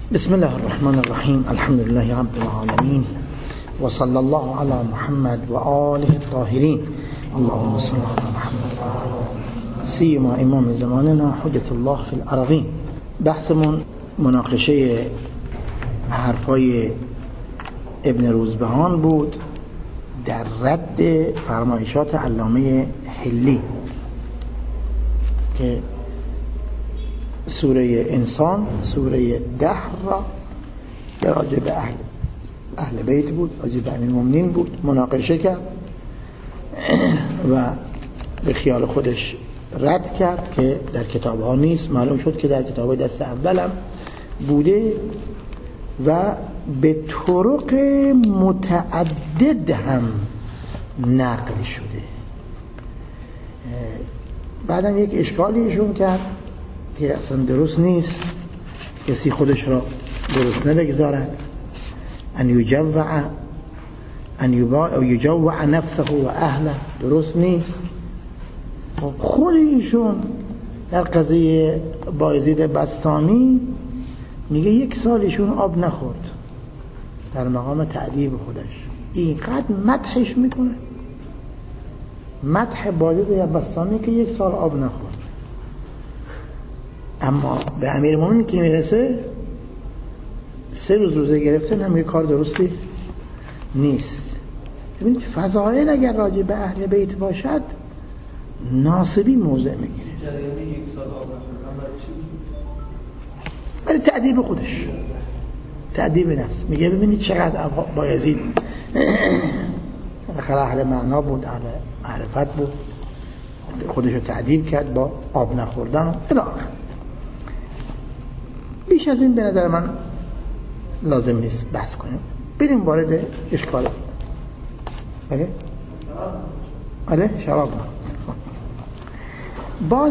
بسم الله الرحمن الرحيم. الحمد لله رب العالمين، وصلى الله على محمد وآله الطاهرين. اللهم صل على محمد سيما امام زماننا حجة الله في الأرضين. بحثمون مناقشه حرفای ابن روزبهان بود در رد فرمایشات علامه حلی که سوره انسان، سوره دهر را در راجع به اهل بیت بود، راجع به امیرالمومنین بود، مناقشه کرد و به خیال خودش رد کرد که در کتاب ها نیست. معلوم شد که در کتاب دست اولم بوده و به طرق متعدد هم نقل شده. بعدم یک اشکالی ایشون کرد که اصلا درست نیست، کسی خودش را درست نبگذارد، ان یجوع نفسه و اهله، درست نیست. خود ایشون در قضیه بایزید بسطامی میگه 1 سال ایشون آب نخورد در مقام تعذیب خودش. اینقدر مدحش میکنه، مدح بایزید بسطامی که 1 سال آب نخورد. اما به امیرالمومنین که میرسه 3 روز روزه گرفتن، هم یه کار درستی نیست. ببینید فضائل اگر راجع به اهل بیت باشد ناسبی موضع میگیره. جریان 1 سال آب نخوردن برای چی بود؟ برای تعذیب خودش، تعذیب نفس. میگه ببینید چقدر بایزید اهل معنا بود، اهل معرفت بود، خودش رو تعذیب کرد با آب نخوردن و الاخر. بیش از این به نظر من لازم نیست بحث کنیم. بریم وارد اشکال. بله؟ آره شراب. باز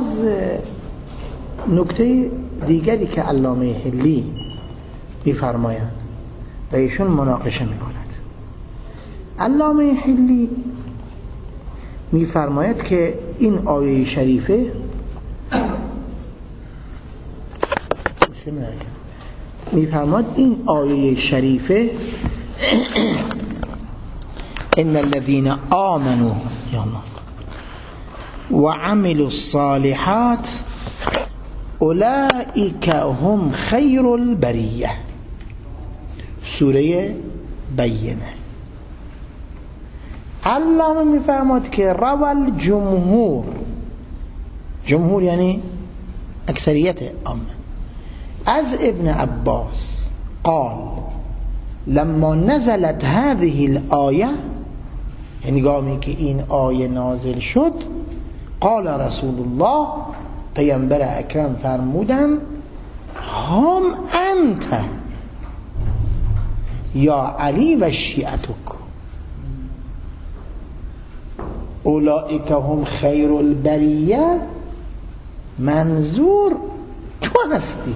نکته دیگری که علامه حلی می‌فرمایند و ایشون مناقشه می‌کند، علامه حلی می‌فرماید که این آیه شریفه ان الذين آمنوا وعملوا الصالحات اولئك هم خیر البریه، سوره بینه. علامه میفرماد که روال جمهور یعنی اکثریت عامه، از ابن عباس قال لما نزلت هذه الآیه، هنگامی که این آیه نازل شد، قال رسول الله، پیامبر اکرم فرمودن هم انت یا علی و شیعتک اولئک هم خیر البریه، منظور تو هستی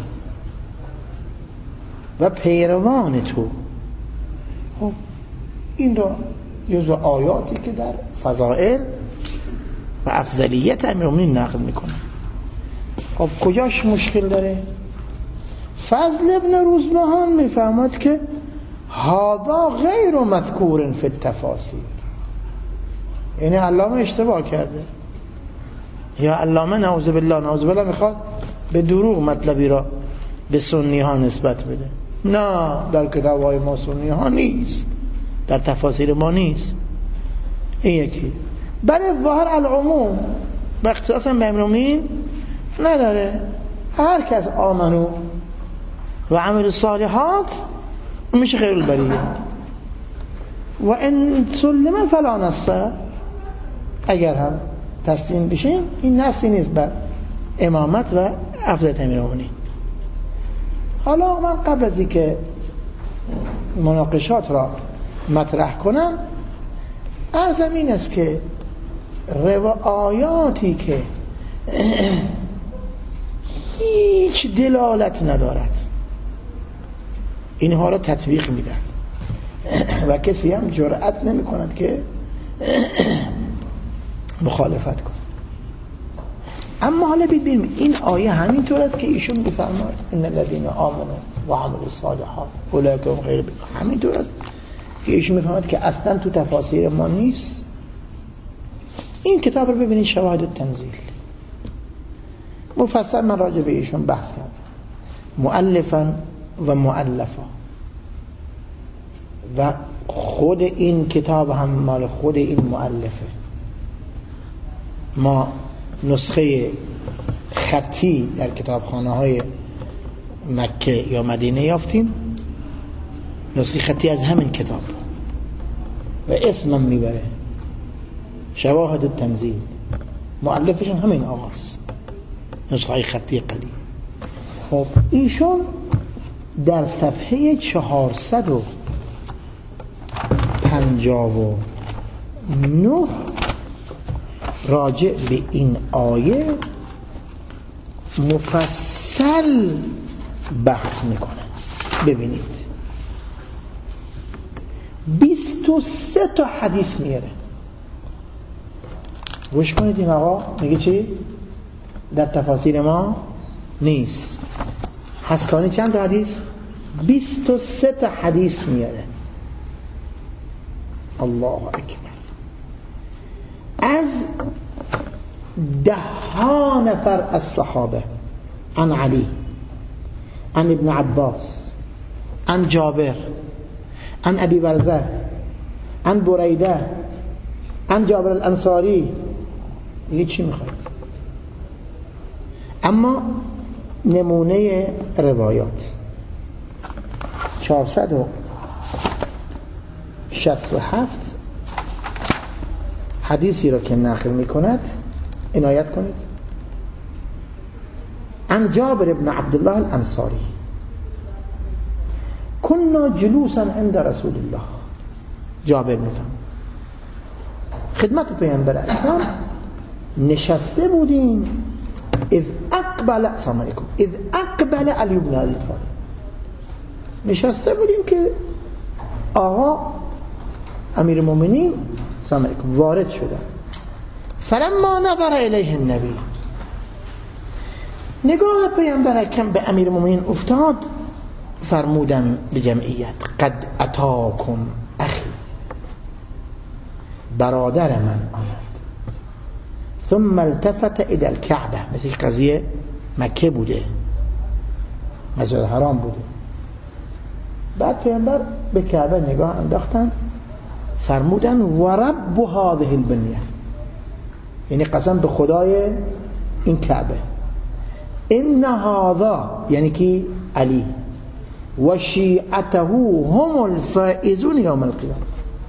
و پیروان تو. خب این رو جزو آیاتی که در فضائل و افضلیت امیرالمومنین نقل میکنه. خب کجاش مشکل داره؟ فضل ابن روزبهان میفهمد که هذا غیر مذکور فی التفاسیر، یعنی علامه اشتباه کرده، یا علامه نعوذ بالله میخواد به دروغ مطلبی را به سنی ها نسبت بده. نه، در کتاب‌های ما سنی ها نیست، در تفاسیر ما نیست. این یکی. برای ظاهر العموم و اختصاصا به امیرالمومنین نداره، هر کس آمنو و عمل الصالحات میشه خیر البریه و ان سلم فلا نصر، اگر هم تسلیم بشیم این نصی نیست بر امامت و افضلیت امیرالمومنین. حالا من قبل از اینکه مناقشات را مطرح کنم، عرضم این است که روایاتی که هیچ دلالت ندارد اینها را تطبیق میدن و کسی هم جرأت نمی کند که مخالفت کند. اما حالا ببینیم این آیه همینطور است که ایشون بفرماید ان الذين آمنوا و عمل الصالحات اولئک هم غیر همینطور است که ایشون میفهمد که اصلا تو تفاسیر ما نیست. این کتاب رو ببینید، شواهد التنزیل، مفصل من راجع به ایشون بحث کردم، مؤلفا و مؤلفا، و خود این کتاب هم مال خود این مؤلفه. ما نسخه خطی در کتابخانه های مکه یا مدینه یافتیم، نسخه خطی از همین کتاب و اسمم میبره شواهد التنزیل، مؤلفشون همین آقاست، نسخه خطی قدیم. خب ایشون در صفحه 459 راجع به این آیه مفصل بحث میکنه. ببینید 23 تا حدیث میاره. گوش کنید، این آقا میگه چی؟ در تفاسیر ما نیست. حسکانی چند تا حدیث؟ 23 تا حدیث میاره. الله اکبر. از 10 نفر از صحابه، عن علی، عن ابن عباس، عن جابر، عن ابی برزه، عن بریده، عن جابر الانصاری. دیگه چی میخواید؟ اما نمونه روایات 467 حدیثی را که نقل میکند عنایت کنید. عن جابر ابن عبدالله الانصاری كنا جلوسا عند رسول الله. جابر میفهم خدمت پیامبر اکرم نشسته بودیم. اذ اقبل السلام علیکم اذ اقبل علی بن ابی طالب. نشسته بودیم که آقا امیر المؤمنین سلام علیکم وارد شدن. فلما نظر الیه النبی، نگاه پیامبر اکرم به امیر المؤمنین افتاد، فرمودن به جمعیت قد اتاکم اخی، برادر من آمد. ثم التفت الى الكعبه، مثل قضیه مکه بوده، مسجد الحرام بوده. بعد پیامبر به کعبه نگاه انداختن، فرمودن و رب هذه البنیه، یعنی قسم به خدای این کعبه، ان هذا یعنی کی علی و شیعته هم الفائزون یوم القیامه.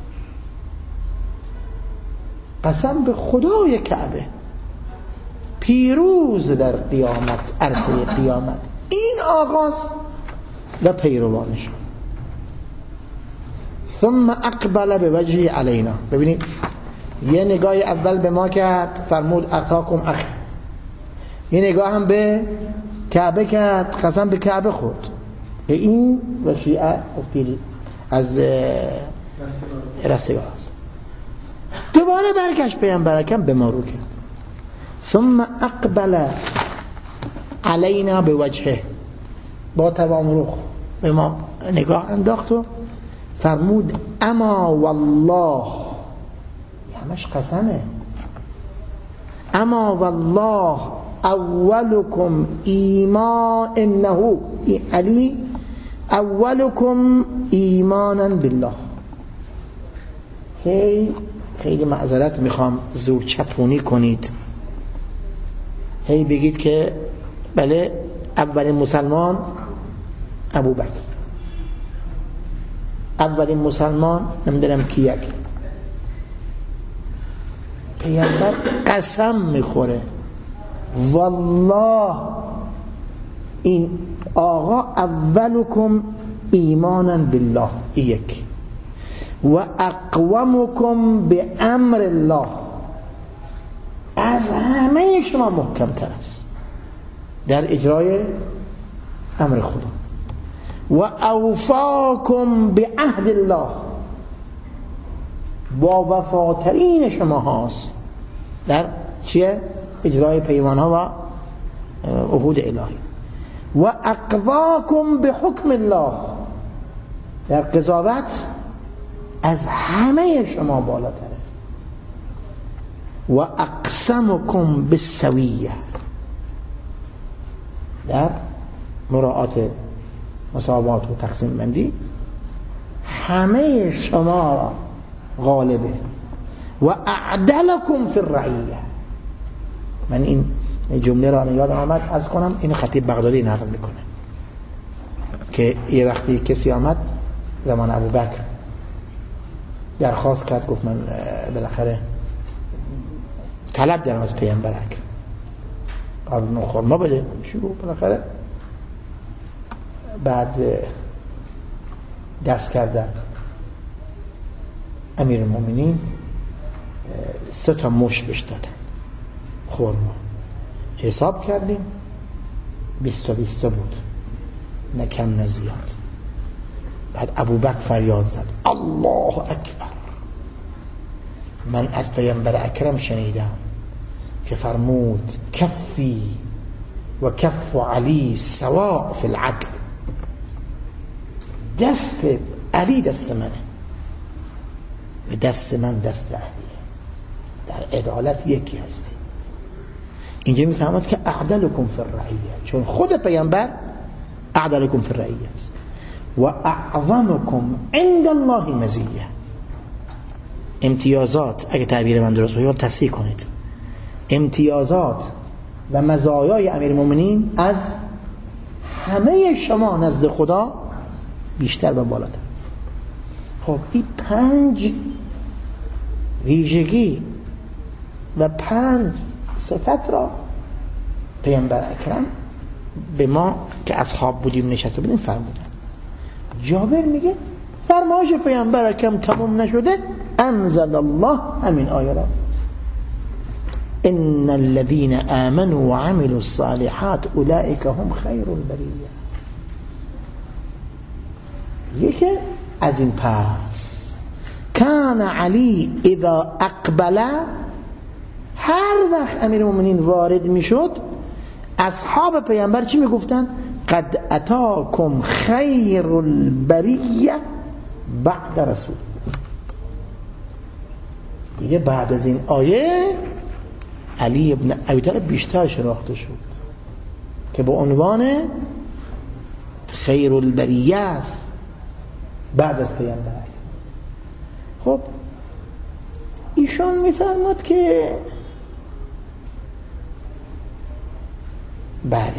قسم به خدای کعبه، پیروز در قیامت، عرصه قیامت این آغاز و پیروانش. ثم اقبل به وجهی علینا. ببینید یه نگاه اول به ما کرد، فرمود اتاکم اخی. یه نگاه هم به کعبه کرد، قسم به کعبه خورد. این و شیعه از پیری از رستگار است. دوباره برگشت پیامبر اکرم به ما رو کرد. ثم اقبل علینا به وجهه، با تمام رخ به ما نگاه انداخت و فرمود اما والله، همش قسمه، اما والله اولکم ایمان، انه علی اولکم ایمانا بالله. خیلی معذرت میخوام زور چپونی کنید، بگید که بله اولین مسلمان ابوبکر، اولین مسلمان نمیدونم کیک. پیامبر قسم میخوره والله این آقا اولکم ایمانا بالله، یک، و اقومکم به امر الله، از همه شما محکم تر است در اجرای امر خدا. و اوفاکم به عهد الله، با وفاترین شما هاست در چیه؟ اجرای پیمان ها و عهود الهی. و اقضاکم به حکم الله، در قضاوت از همه شما بالاتره. و اقسمکم بالسویه، در مراعات مساوات و تقسیم بندی همه شما را غالبه. و اعدلکم فی الرعیه. من این جمله را یادم آمد عرض کنم، این خطیب بغدادی نقل میکنه که یه وقتی کسی آمد زمان ابوبکر درخواست کرد، گفت من بالاخره طلب دارم از پیامبر اکرم، قبل خرما بده. شروع بالاخره بعد دست کردن امیر المؤمنین 3 مشت بهش دادن خرما. حساب کردیم 20 بود، نه کم نه زیاد. بعد ابوبکر فریاد زد الله اکبر. من از پیامبر اکرم شنیدم که فرمود کفی و کف علی سواء فی العدل، دست علی دست منه و دست من دست علیه، در عدالت یکی هستی. اینجا میفهمد که اعدلکم فی الرعیه، چون خود پیامبر اعدلکم فی الرعیه است. و اعظمکم عند الله مزیه، امتیازات، اگه تعبیر من درست باشه تصحیح کنید، امتیازات و مزایای امیرالمومنین از همه شما نزد خدا بیشتر و بالاتر است. خب این 5 ویژگی و 5 صفت را پیامبر اکرم به ما که اصحاب بودیم نشسته بودیم فرمودن. جابر میگه فرمایش پیامبر اکرم تمام نشده، انزل الله همین آیه را ان الذين آمنوا وعملوا الصالحات اولئك هم خیر البریه. یکی از این پس کان علی اذا اقبل، هر وقت امیرالمومنین وارد میشد اصحاب پیامبر چی میگفتن؟ قد اتاکم خیر البریه بعد رسول. دیگه بعد از این آیه علی ابن ابی طالب بیشتر شناخته شد که به عنوان خیر البریه است بعد از پیامبر. خب ایشان میفرماد که بله،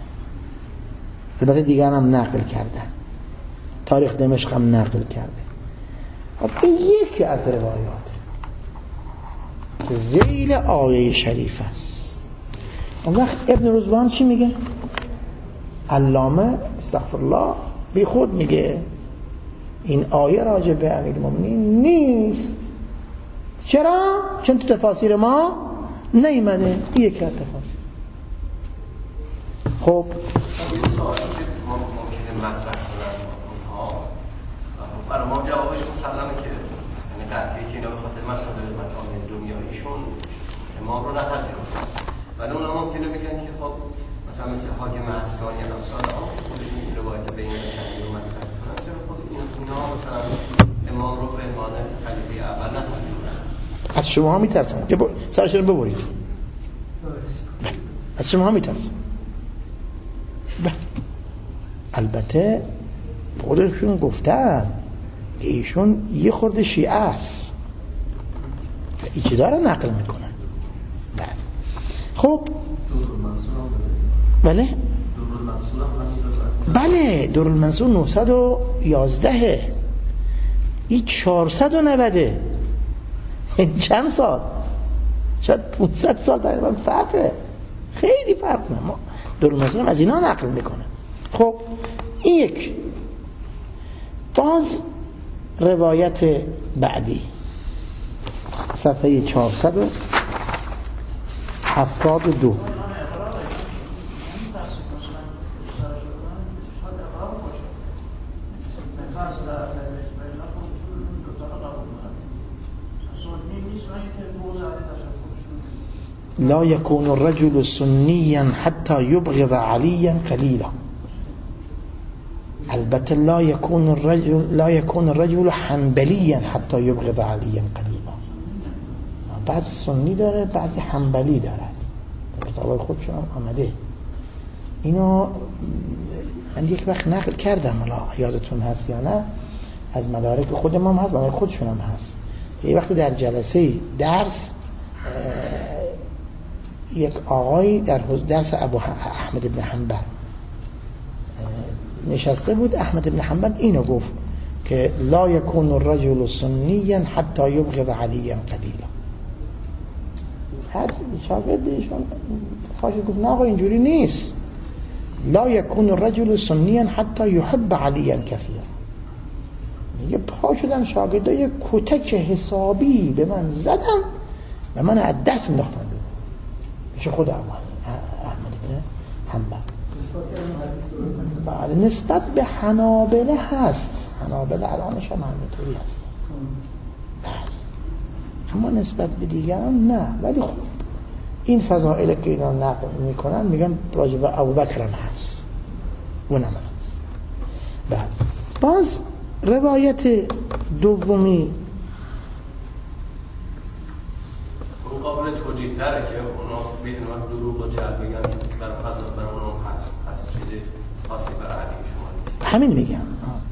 البته دیگران هم نقل کردن، تاریخ دمشق هم نقل کرده. خب این یکی از روایات که ذیل آیه شریف است. اون وقت ابن رضوان چی میگه؟ علامه استغفرالله بی خود میگه این آیه راجع به امیرالمومنین نیست. چرا؟ چون تو تفاسیر ما نیامده. یک از تفاسیر. خب این سوالی که ما ممکنه مطرح کنن اونها برای ما جوابش مسلمه که یعنی قطعی که اینا به خاطر مسائل مطالب دنیاییشون امام رو نپذیرفتن، ولی اونا ممکنه بگن که خب مثلا مثل حاکم عسکری یا امثال خود این روایت بین چندی رو مطرح کنن، چرا خود اینا مثلا امام رو به عنوان خلیفه اول نپذیرفتن؟ از شما میترسن که سرشون ببرید. از شما میترسن. البته خودشون گفتن که ایشون یه خورده شیعه است، این چیزها رو نقل میکنن. خب بله بله دورالمنصور 911 این 490 این چند سال؟ شاید 500 سال تقریبا فرقه، خیلی فرق نه. ما دورالمنصور از اینا نقل میکنه. خب این یک. باز روایت بعدی صفحه 472 لا يكون الرجل سنيا حتى يبغض عليا قليلا. البته لا يكون الرجل حنبليا حتی یبغض علیا قلیلا. بعض سنی داره، بعضی حنبلی داره، در کتابای خودشون هم آمده. اینو من یک وقت نقل کردم، حالا یادتون هست یا نه، از مدارک خودم هم هست، مدارک خودشون هم هست. یه وقتی در جلسه درس یک آقای در درس ابو احمد بن حنبل نشسته بود. احمد بن حنبل اینو گفت که لا یکون الرجل سنیا حتی یبغض علیا قلیلا. هر شاگردشون خواهش گفت نه آقا اینجوری نیست، لا یکون الرجل سنیا حتی یحب علیا کثیرا. میگه پا شدن شاگردای کتک حسابی به من زدن و من از دست انداختن میشه خود احمد بن حنبل. بله نسبت به حنابله هست، حنابله الانش هم همینطوری هست، بله، اما نسبت به دیگران نه. ولی خب این فضائل که اینا نقل میکنن میگن راجع به ابوبکر هم هست، اونم هست. بله. باز روایت دومی قابل توجیه تره که اونا بیهنوان دروغ و جعل بگن برای فضل برای اونا هست چیزی خاصی برای علی شما همین میگم.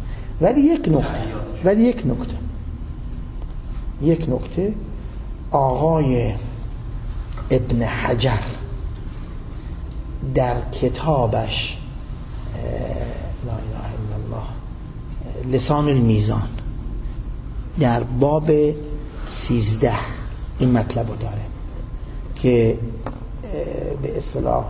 ولی یک نکته آقای ابن حجر در کتابش لا اله الا الله لسان المیزان در باب 13 این مطلب رو داره که به اصطلاح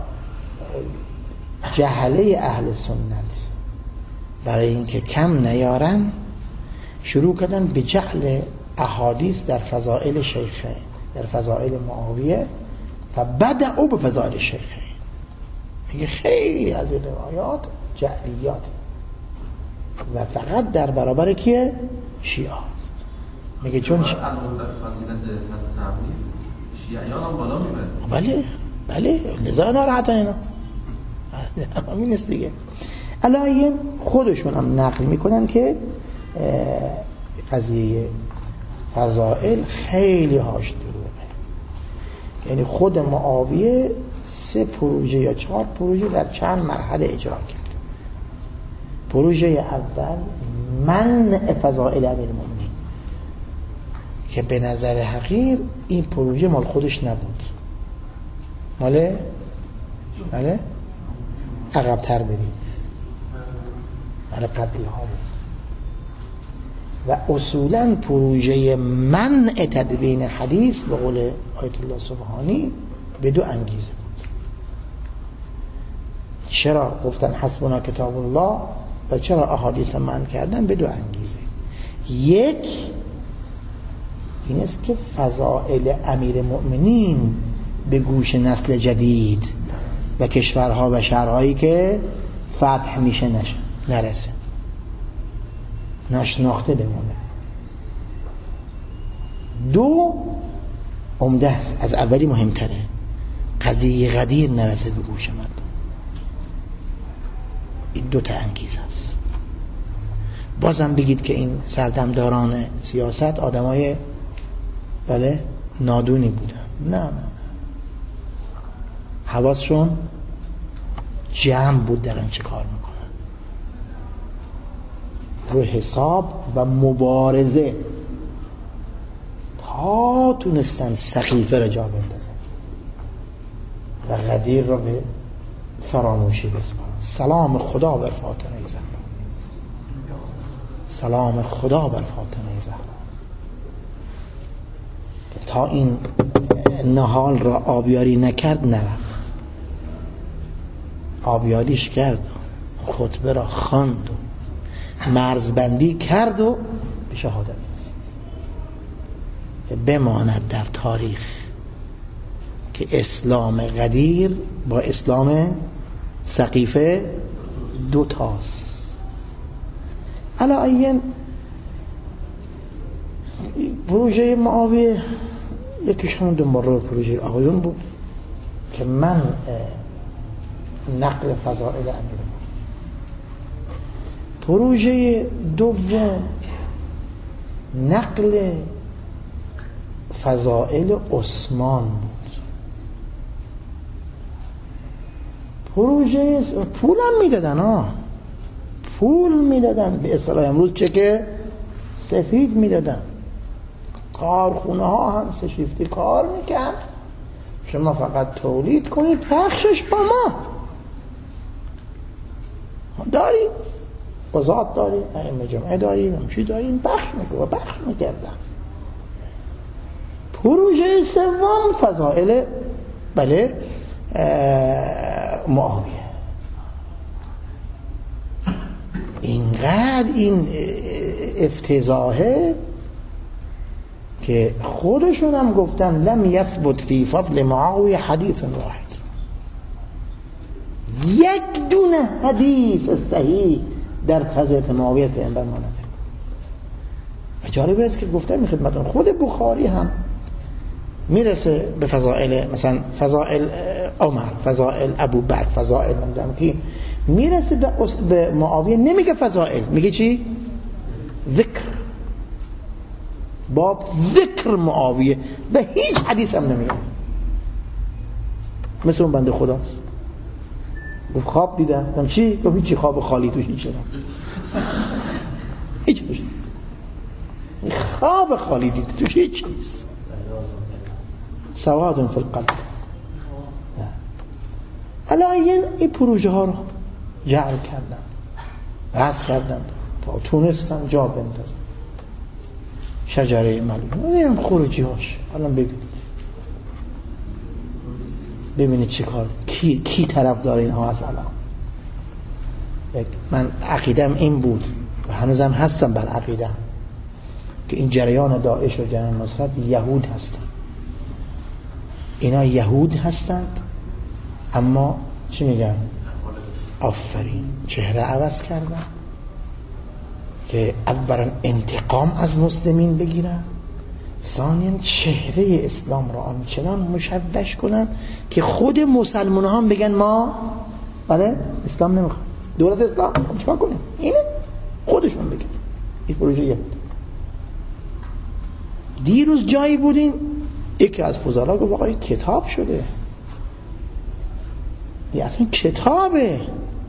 جهله اهل سنت برای اینکه کم نیارن شروع کردن به جعل احادیث در فضائل شیخین، در فضائل معاویه و بدعوا به فضائل شیخین. میگه خیلی از این روایات جعلیات و فقط در برابر کیه؟ شیعه است. میگه چون علاوه بر فضیلت حضرت علی شیعیان هم بالا میبره. بله لذا ناراحتن اینا. همین است دیگه. علایه خودشون هم نقل میکنن که قضیه فضائل خیلی هاش دروغه. یعنی خود معاویه 3 پروژه یا 4 پروژه در چند مرحله اجرا کرد. پروژه اول منع فضائل امیرالمومنین که به نظر حقیر این پروژه مال خودش نبود، ماله عقب‌تر برید، مال قبلی ها بود. و اصولا پروژه منع تدوین حدیث به قول آیت الله سبحانی به 2 انگیزه بود. چرا گفتن حسبنا کتاب الله و چرا احادیث منع کردن؟ به 2 انگیزه. یک این است که فضائل امیر مؤمنین به گوش نسل جدید و کشورها و شهرهایی که فتح میشه نرسه، نشناخته بمونه. 2 عمده است، از اولی مهمتره، قضیه غدیر نرسه به گوش مردم. این 2 تا انگیزه است. بازم بگید که این سردمداران سیاست آدمای بله نادونی بودن؟ نه حواسشون جمع بود دارن چه کار میکنن، رو حساب و مبارزه تا تونستن سقیفه را جا بندازن و غدیر را به فراموشی بسپارن. سلام خدا بر فاطمه زهرا، سلام خدا بر فاطمه زهرا. تا این نهال را آبیاری نکرد نرفت، آبیاریش کرد، خطبه را خواند و مرزبندی کرد و به شهادت رسید. بماند در تاریخ که اسلام غدیر با اسلام سقیفه 2 تاست. علایین پروژه معاویه یکیش همون دنبال پروژه آقایون بود که نقل فضائل امیرالمومنین. پروژه دوم نقل فضائل عثمان بود. پروژه پولم میدادن، پول میدادن، به اصطلاح امروز چک سفید میدادن. کارخونه ها هم سه شیفتی کار میکرد، شما فقط تولید کنید، پخشش با ما داریم، قضات داریم، ائمه جمعه داریم، همچی داریم، پخش میکردن. پروژه سوم فضائل بله معاویه. اینقدر این افتضاحه که خودشون هم گفتن لم یثبت فی فضل معاویه حدیث واحد، یک دونه حدیث صحیح در فضیلت معاویه پیامبر ما نداره. و جالب است که گفتم خدمتتون خود بخاری هم میرسه به فضائل، مثلا فضائل عمر، فضائل ابوبکر، فضائل نمیدونم کی، میرسه به معاویه نمیگه فضائل، میگه چی؟ ذکر، باب ذکر معاویه، و هیچ حدیث هم نمیگه. مثل اون بنده خداست گفت خواب دیدم، چی؟ گفت هیچی، خواب خالی توش هیچ شدم، هیچ توش خواب خالی دید توش هیچ نیست. سواد فی القلب. الان این پروژه ها رو جعل کردن، وضع کردن تا تونستن جا بندازن. شجره ملعون، اینم خروجی هاش. الان ببینید چه کار، کی طرف داره اینها هست. الان من عقیدم این بود و هنوزم هستم بر عقیدم که این جریان داعش و جریان نصرت یهود هستن. اینا یهود هستند، اما چی میگن؟ آفرین، چهره عوض کردن که اولا انتقام از مسلمین بگیرن، ثانیا چهره اسلام را آنچنان مشوش کنن که خود مسلمان هم بگن ما بله اسلام نمیخوام، دولت اسلام چیکار کنیم؟ اینه خودشون بگن. این پروژه یهود. دیروز جایی بودین یکی از فضلا گفت آقا این کتاب شده، این اصلا کتابه،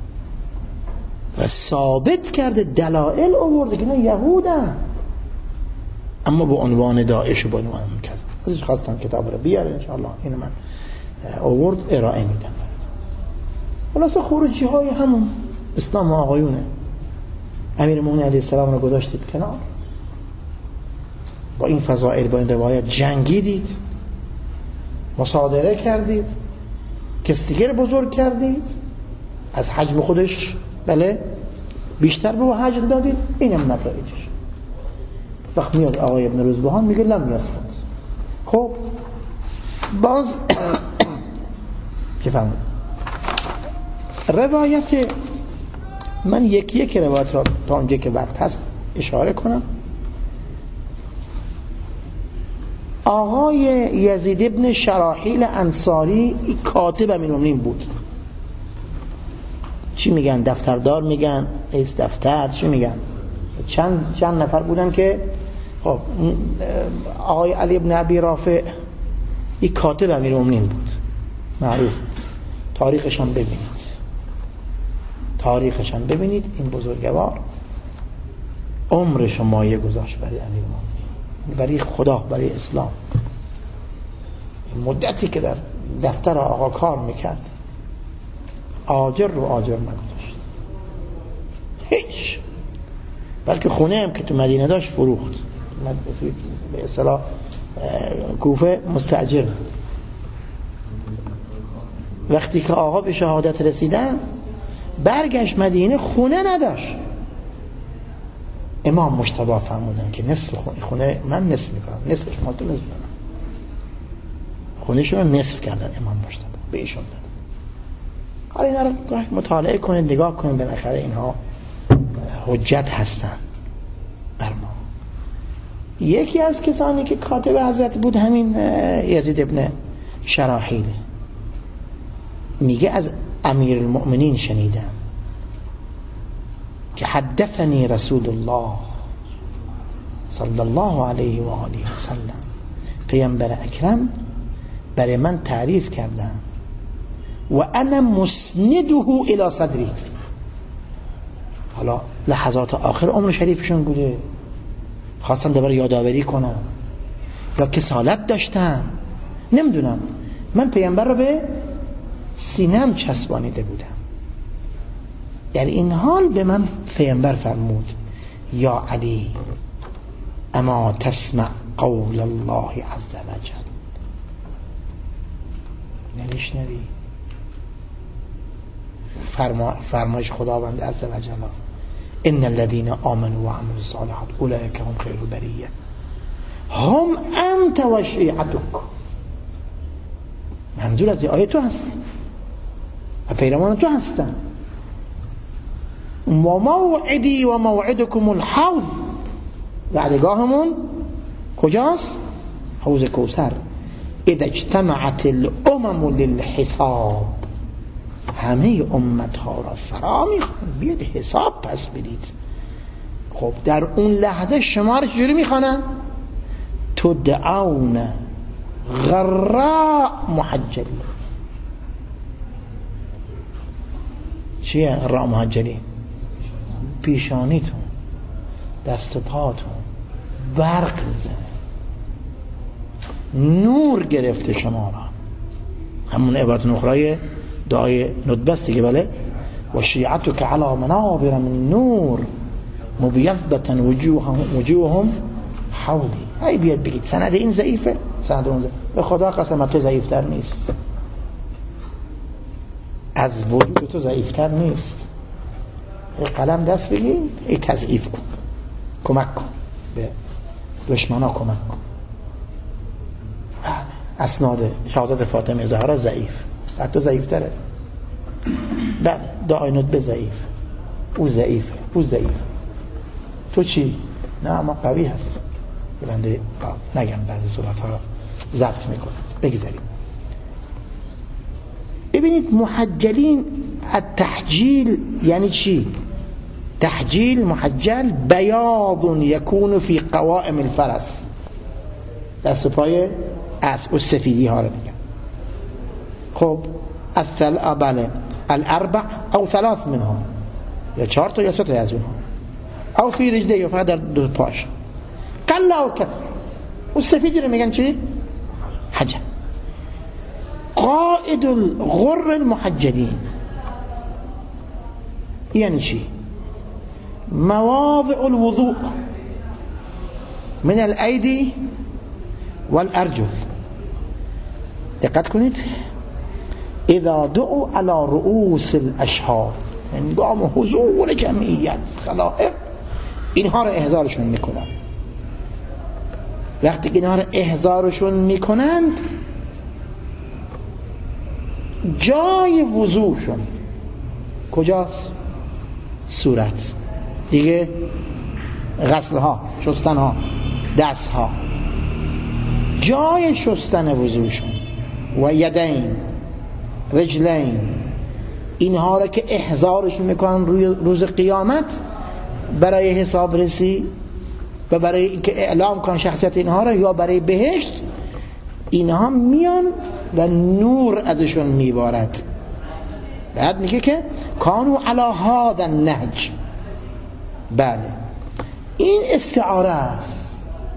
و ثابت کرده، دلائل آورده که اینا یهودن، اما با عنوان داعش و با عنوان کذا. ازش خواستم کتاب رو بیاره، انشاءالله اینو من آورد ارائه میدم برات. خلاصه خروجی های همون اسلام آقایونه. امیرالمومنین علیه السلام رو گذاشتید کنار، با این فضائل، با این روایت جنگیدید، مصادره کردید، کستیگر بزرگ کردید، از حجم خودش بله بیشتر به حجم دادید. اینم نتایجش. وقت میاد آقای ابن روزبهان میگه لم یثبت. خب باز که فهمید روایت، من یک روایت را تا اونجا که وقت هست اشاره کنم. آقای یزید ابن شراحیل انصاری کاتب امیرالمومنین بود. چی میگن؟ دفتردار میگن، رئیس دفتر، چی میگن؟ چند نفر بودن که خب آقای علی ابن ابی رافع یک کاتب امیرالمومنین بود، معروف بود. تاریخش هم ببینید. این بزرگوار عمرش مایه گذاشت برای امیرالمومنین، برای خدا، برای اسلام. مدتی که در دفتر آقا کار میکرد آجر نگذاشت هیچ، بلکه خونه هم که تو مدینه داشت فروخت، به اصطلاح کوفه مستاجر. وقتی که آقا به شهادت رسیدن برگشت مدینه، خونه نداشت. امام مجتبی فرمودن که نصف خونه من نصف میکنم، نصفش مال تو نصف میکنم. خونه‌شون رو نصف کردن امام مجتبی به ایشون دادن. حالا اینا رو مطالعه کنید، نگاه کنید، بالاخره اینها حجت هستن بر ما. یکی از کسانی که کاتب حضرت بود همین یزید ابن شراحیل، میگه از امیرالمؤمنین شنیدم که حدثنی رسول الله صلی الله علیه و آله و سلم، پیامبر اکرم برای من تعریف کردن و انا مسنده الی صدری. حالا لحظات آخر عمر شریفشون بوده، خواستن دوباره یادآوری کنن یا کسالت داشتن، نمیدونم. من پیامبر رو به سینم چسبانیده بودم. در این حال به من پیامبر فرمود یا علی اما تسمع قول الله عز وجل، نمیشنوی فرمایش خداوند عز وجل ان الذين آمنوا وعملوا الصالحات اولئک هم خیر البریه هم انت و شیعتک. منظور از این آیه تو هستی و پیروان تو هستن. و موعدی و موعدکم الحوض، وعدگاهمون کجاست؟ حوض کوثر. اذا اجتمعت الامم للحساب، همه امتها را فرا میخوان بیاد حساب پس بدید. خب در اون لحظه شما را چجوری میخوانن؟ تدعون غراء محجلین. چیه غراء محجلین؟ پیشانیتون، دست پاتون برق میزنه، نور گرفته شما را. همون عبارت اخرای دعای ندبه است دیگه، بله. و شیعتک علی منابر من نور مبیضة وجوههم حولی. هی بیاد بگید سند این ضعیفه، سند اون ضعیفه. به خدا قسم تو ضعیفتر نیست، از وجود تو ضعیفتر نیست. قلم دست بگی ای تضعیف کن، کمک کن به دشمنا، کمک کن. اسناد شهادت فاطمه زهرا ضعیف، تو ضعیفتره. بله دعای ندبه ضعیف، او ضعیفه، او ضعیف. تو چی؟ نه اما قوی هست. بنده نگم بعضی صورت ها را ضبط میکند. بگذاریم. ببینید محجلین، التحجیل یعنی چی؟ تحجیل محجل بیاض یکون فی قوائم الفرس، دست پای اسب، و سفیدی ها رو میگن. خب بله الاربع او ثلاث منها، یا 4 تا یا 3 تا از اونها، او فی رجله، یا فقط در 2 پاش. قل و کثر. و سفیدی رو میگن چی؟ حجر. قائد الغر المحجلین یعنی چی؟ مواضع الوضوء من الایدی والارجل. دقت کنید، اذا دعوا على رؤوس الاشهار، هنگام حضور جمعیت خلائق اینها رو احضارشون میکنن. وقتی اینها رو احضارشون میکنند، جای وضوعشون کجاست؟ صورت دیگه، غسلها، شستنها، دستها، جای شستن وضوعشون. و یدین، رجلین، اینها را که احضارشون میکنن روز قیامت برای حساب رسی و برای اینکه اعلام کنن شخصیت اینها را، یا برای بهشت، اینها میان و نور ازشون میبارد. بعد میگه که کانو علی هذا النهج. بله این استعاره است،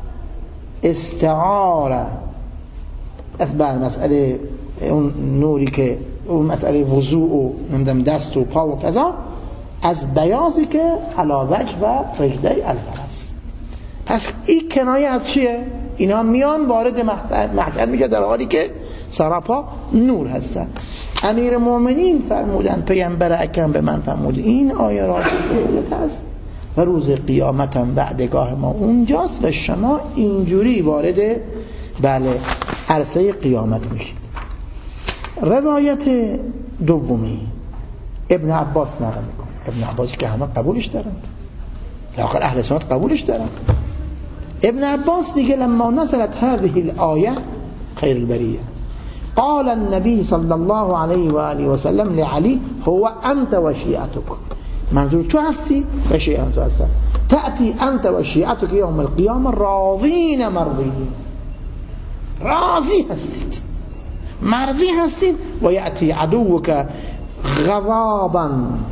استعاره از بر مسئله اون نوری که اون مسئله وضوء و نمیدونم دست و پا و کذا، از بیاضی که علی وجه و رجلی الفرس. پس این کنایه از چیه؟ اینا میان وارد محشر میشه در حالی که سراپا نور هستن. امیر مومنین فرمودن، پیامبر اکرم به من فرمود این آیه را دولت است و روز قیامت هم بعدگاه ما اونجاست و شما اینجوری وارد بله عرصه قیامت میشید. روایت دومی ابن عباس نقل میکنه. ابن عباس که همه قبولش دارن، لااقل اهل سنت قبولش دارن. ابن عباس میگه لما نزلت هذه الآیه خیر البریه قال النبي صلى الله عليه وآله وسلم لعلي هو أنت وشيعتك. منظور تو هستی و شیعه تو هستن. تأتی انت و شیعتک یوم القیامه راضین مرضیین، راضی هستید مرضی هستید. و یأتی عدوک غضابا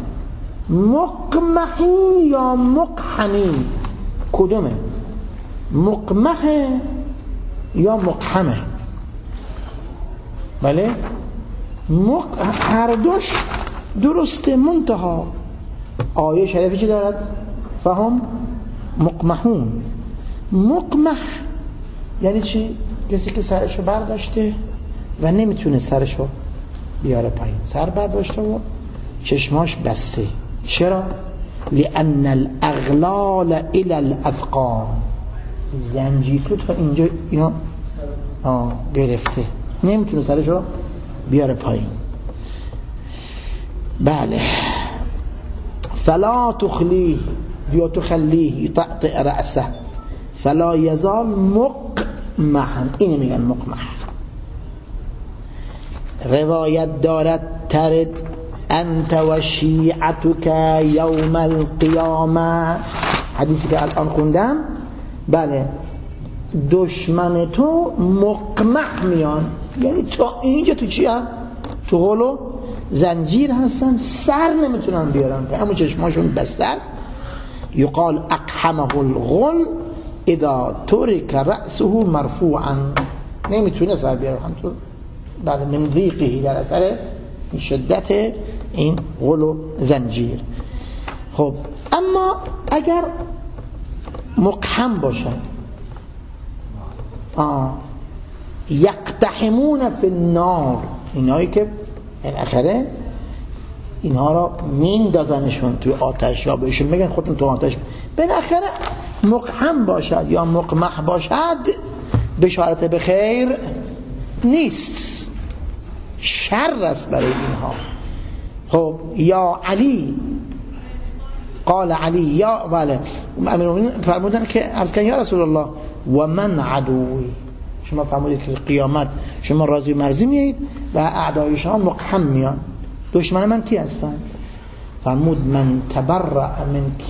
مقمحی یا مقحمی، کدومه؟ مقمح یا مقحمه؟ بله هر دوش درسته، منتها آیه شریفی چی دارد؟ فهم مقمحون. مقمح یعنی چی؟ کسی که سرشو برداشته و نمیتونه سرشو بیاره پایین، سر برداشته و چشماش بسته. چرا؟ لأن الاغلال الى الاذقان، زنجیر تو تا اینجا اینا گرفته، نمیتونه سرشو بیاره پایین. بله. فلا تخلیه یا تخلیه تقطع رأسه فلا یزال مقمحا، اینه میگن مقمح. روایت دارد ترد انت و شیعتک یوم القیامه، حدیثی که الان خوندم. بله دشمن تو مقمح میان، یعنی تا اینجا تو چی هم؟ تو غلو زنجیر هستن، سر نمیتونن بیارن، اما چشماشون بسته است. یقال اقحمه الغل اذا ترک رأسه مرفوعا، نمیتونه سر بیاره همطور بعد من ضیقه، در اثر شدت این غلو زنجیر. خب اما اگر مقحم باشد، یقتحمون فی النار، اینایی که بالاخره اینها را میندازنشون توی آتش یا بهشون میگن خودتون تو آتش. بالاخره مقحم باشد یا مقمح باشد بشارت به خیر نیست، شر است برای اینها. خب یا علی قال علی یا بله امیرالمومنین فرمودن که عرض کردن یا رسول الله و من عدوی، شما فرمودید که قیامت شما راضی و مرضی میایید و اعدای شما مقحم میان، دشمن من کی هستن؟ فرمود من تبرأ منک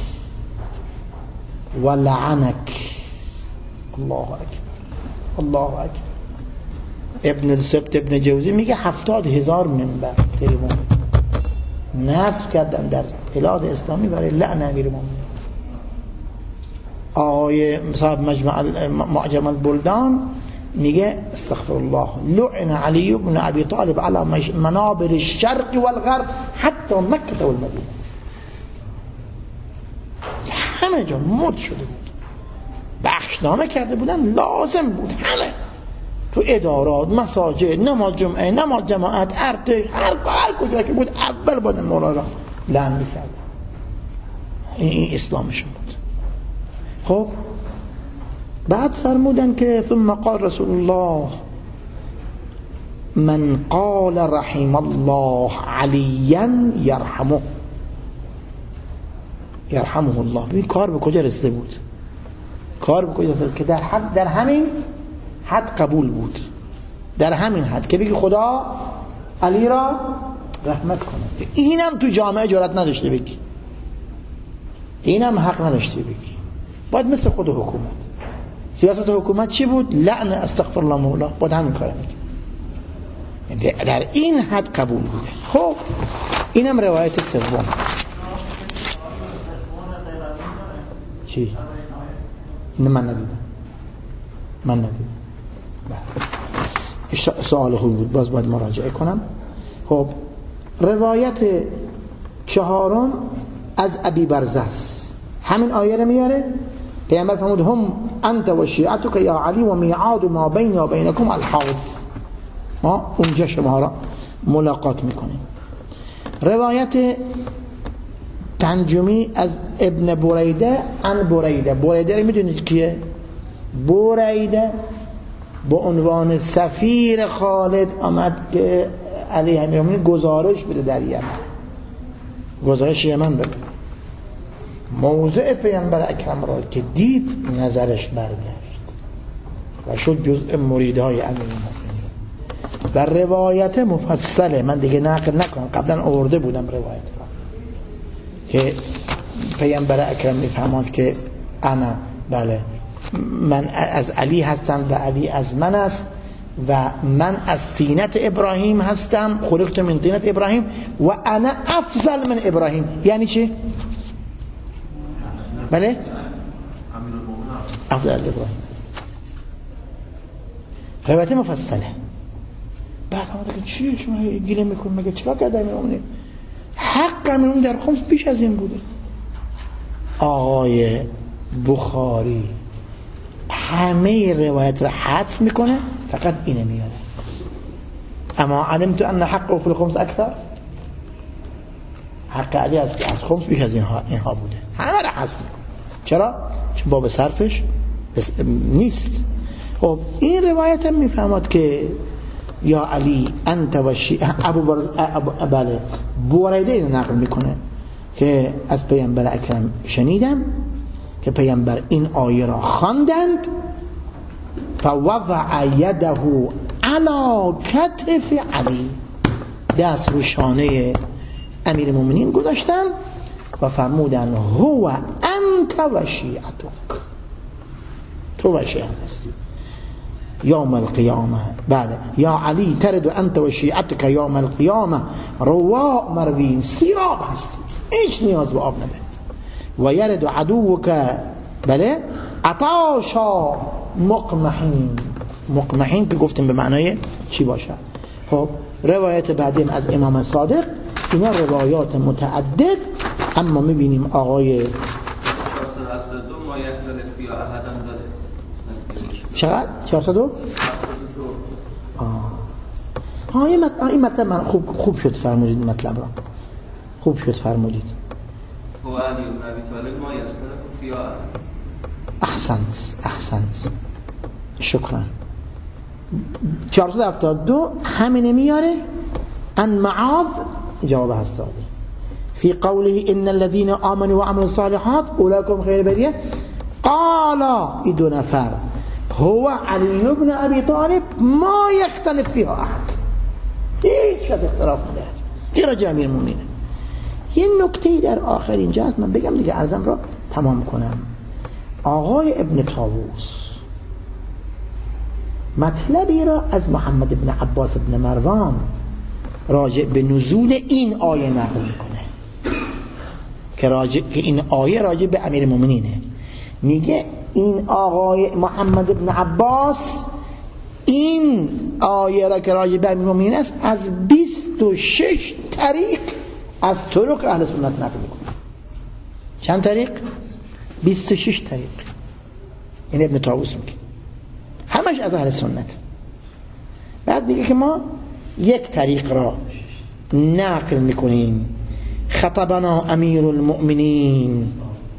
و لعنک. الله اکبر الله اکبر. ابن السبت ابن جوزی میگه 70,000 منبر تلفن نصب کردن در بلاد اسلامی برای لعن امیرالمومنین. آقای صاحب معجم البلدان میگه استغفر الله لعن علی بن ابی طالب علی منابر الشرق والغرب حتی مکه والمدینه، همه جا مد شده بود، بخشنامه کرده بودن، لازم بود همه تو ادارات، مساجد، نماز جمعه، نماز جماعت، ارتش، هر کجا که بود اول باید مولا را لعن میکرد. این اسلامشون بود. خب بعد فرمودن که ثم قال رسول الله من قال رحم الله علیا یرحمه الله. ببین کار به کجا رسیده بود، کار به کجا رسیده بود که در همین حد قبول بود، در همین حد که بگی خدا علی را رحمت کنه. اینم تو جامعه جرأت نداشته بگی، اینم حق نداشته بگی، باید مثل خود حکومت. سیاست حکومت چی بود؟ لعن استغفر الله مولا، باید همین کار میگه، در این حد قبول بوده. خب اینم روایت سوم. چی؟ نه من ندیدم. سوال خوب بود، باز باید مراجعه کنم. خب روایت چهارم از ابی برزه است، همین آیه رو میاره. پیامبر فرمود هم انت و شیعتک یا علی و میعاد ما بین و بینکم الحوض، ما اونجا شما را ملاقات میکنیم. روایت پنجمی از ابن بریده عن بریده رو میدونید کیه؟ بریده با عنوان سفیر خالد آمد که علی امیرالمومنین گزارش بده در یمن، گزارش یمن بده. موضع پیامبر اکرم را که دید نظرش برگشت و شد جزء مریدهای امیرالمومنین. و روایت مفصله، من دیگه نقل نکنم، قبلا آورده بودم روایت را، که پیامبر اکرم میفهمد که انا بله من از علی هستم و علی از من است و من از طینت ابراهیم هستم، خلقت من طینت ابراهیم و انا افضل من ابراهیم. یعنی چه؟ بله افضل از ابراهیم. روایت مفصله. بعد هم دیگه چیه شما گیله میکنید؟ مگه چیکار کرده امیرالمومنین؟ حق امیرالمومنین در خمس بیش از این بوده. آقای بخاری همه روایت را حذف میکنه، فقط اینه میاره اما علمت ان حقه فی الخمس اکثر، حق علی از خمس بیش از اینها بوده، همه را حذف میکنه. چرا؟ چون باب صرفش نیست. خب این روایت هم میفهمد که یا علی انت و بله بوریده اینو نقل میکنه که از پیامبر اکرم شنیدم که پیامبر این آیه را خواندند فوضع یده علی کتف علی، دست رو شانه امیرالمومنین گذاشتن و فرمودن هو انت و شیعتک، تو و شیعت هستی یوم القیامه. بله یا علی ترد انت و شیعتک یوم القیامه رواء مروین، سیراب هستی، هیچ نیاز به آب ندارید. و یرد عدوک بله عطاشا مقمحین، مقمحین که گفتیم به معنای چی باشه. خب روایت بعدیم از امام صادق، اینا روایات متعدد، اما میبینیم آقای چقدر؟ 402 این مطلب من خوب شد فرمودید، مطلب را خوب شد فرمودید. احسنت شکرا. 472 همین میاره ان معاذ جواب هست داده فی قوله ان الذين آمنوا وعملوا الصالحات اولئک خیر بریه قال این دو نفر هو علی بن ابی طالب ما یختلف فیها احد، هیچ از اختلاف ندارد غیر جمع امیرالمومنین. یه نکته در آخر اینجا هست من بگم دیگه عرضم را تمام کنم. آقای ابن طاووس مطلبی را از محمد ابن عباس ابن مروان راجع به نزول این آیه نقل میکنه که این آیه راجع به امیرالمومنینه. میگه این آقای محمد ابن عباس این آیه را که راجع به امیرالمومنین است از 26 طریق از طرق اهل سنت نقل میکنه. چند طریق؟ 26 طریق. این ابن طاووس میگه همش از اهل سنت. بعد میگه که ما یک طریق را نقل میکنیم، خطبنا امیر المؤمنین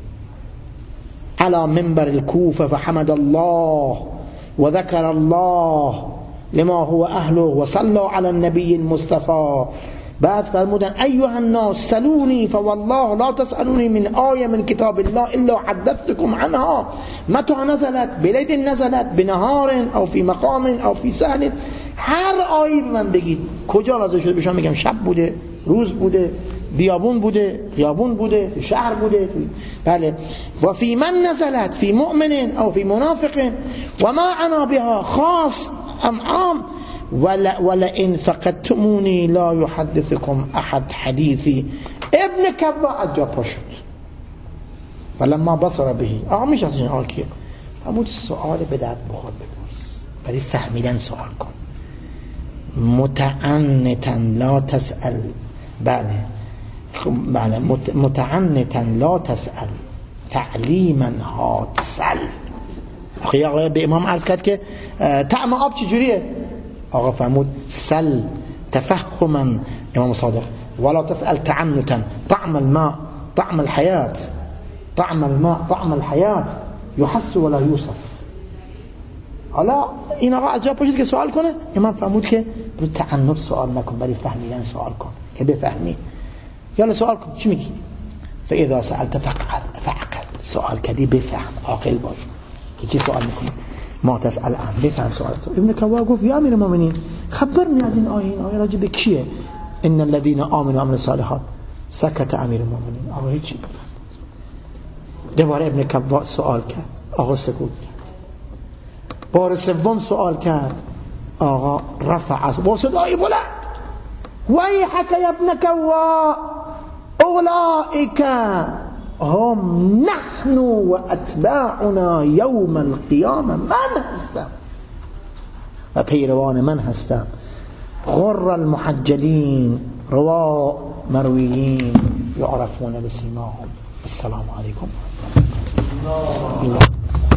على منبر الكوفة فحمد الله وذكر الله لما هو أهله وصلى على النبي المصطفى. بعد فرمودن أيها الناس سلوني فوالله لا تسألوني من آية من كتاب الله إلا حدثتكم عنها متى نزلت بليل نزلت بنهار أو في مقام أو في سهل. هر آیه من بگید کجا نازل شده بهشون میگم شب بوده، روز بوده، بیابون بوده، خیابون بوده، شهر بوده. بله. و فی من نزلت فی مؤمن او فی منافق و ما انا بها خاص ام عام ولئن فقدتمونی لا يحدثكم احد حدیثی. ابن کبا عجب شد فلما بصر به آقا میشه از این آکیه همون سوال به درد بخور بپرس، برای فهمیدن سوال کن. متعنتا لا تسأل. بله متعنتا لا تسأل تعلیما هاتسل. آقا به امام عرض کرد که طعم آب چی جوریه؟ آقا فرمود سل تفهما امام صادق ولا تسأل تعنتا طعم الماء طعم الحياة طعم الماء طعم الحياة يحس ولا يوصف. حالا این آقا از جا پاشید که سوال کنه، امام فرمود که برای تعنت سوال نکن، برای فهمیدن سوال کن که بفهمی. یالا سوال کن چی میگی؟ فاذا سألت فعقل، سوال کردی بفهم، عاقل باش که چی سوال میکنی. ما تسأل عن بفهم سوالتو. ابن کوا گفت یا امیر المؤمنین خبرنی از این آیه. این آیه راجع به کیه؟ ان الذين آمنوا وعملوا الصالحات. سکت امیر المؤمنین، آقا هیچی بفرمایید. دوباره ابن کبا سوال کرد، آقا سکوت کرد. بار سوم سوال کرد، آقا رفع با صدای بلند، ویحک یا ابن کوا اولئک هم نحن و اتباعنا یوم القیامه، من هستم و پیروان من هستم، غر المحجلین روا مرویین یعرفون بسیماهم. السلام علیکم.